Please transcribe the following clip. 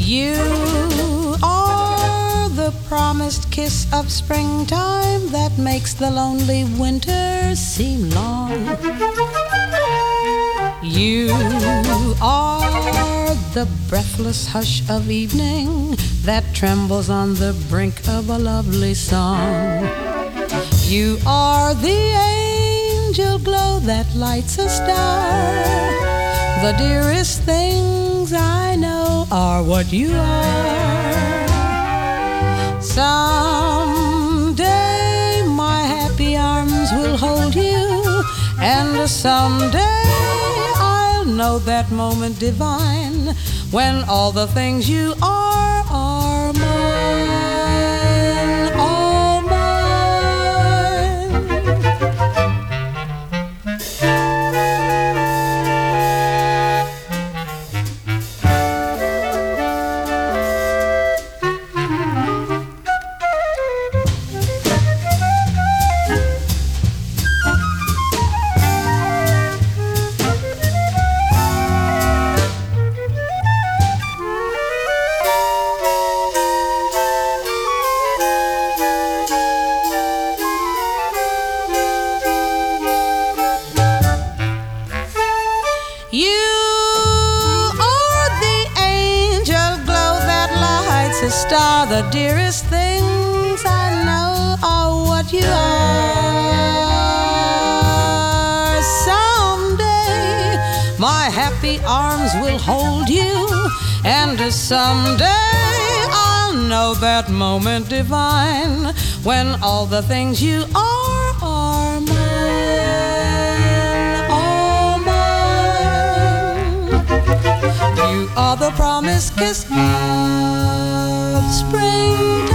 You are the promised kiss of springtime that makes the lonely winter seem long. You are the breathless hush of evening that trembles on the brink of a lovely song. You are the angel glow that lights a star. The dearest things I know are what you are. Someday my happy arms will hold you, and someday I'll know that moment divine when all the things you are mine, all mine. Star, the dearest things I know are what you are. Someday my happy arms will hold you, and someday I'll know that moment divine when all the things you are mine, all mine. You are the promised kiss of spring.